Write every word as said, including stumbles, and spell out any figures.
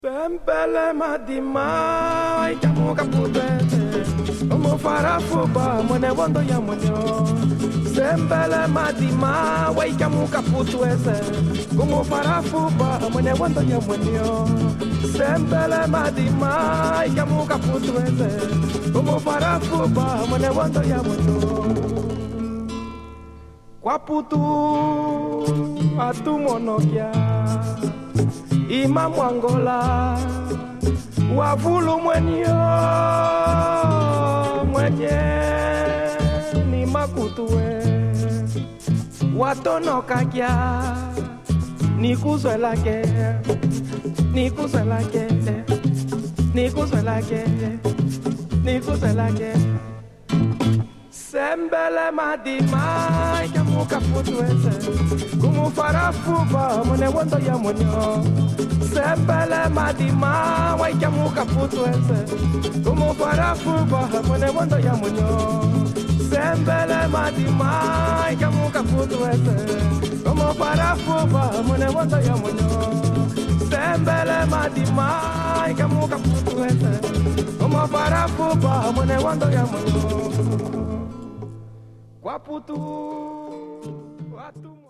Pempele madima ikamu kaputete Omo farafuba mwene wondo ya mwenyo Sembele madima ikamu kaputete Omo farafuba mwene wondo ya mwenyo Sembele madima ikamu kaputete Omo farafuba mwene wondo ya mwenyo Kwa putu atu monokia Ima mwangola wavulu mwenyo mwenye ni makutue watono kakia ni kuzwe lake ni kuzwe lake ni kuzwe lake ni kuzwe lake Sembele madima ikamuka putuese Kumu farafuba mwene wondo ya mwenyo Sembele madima ikamuka putuese Kumu farafuba mwene wondo ya mwenyo Sembele madima ikamuka putuese Kumu farafuba mwene wondo ya mwenyo Sembele madima ikamuka putuese Kumu farafuba mwene wondo ya mwenyo Kwa putu, watu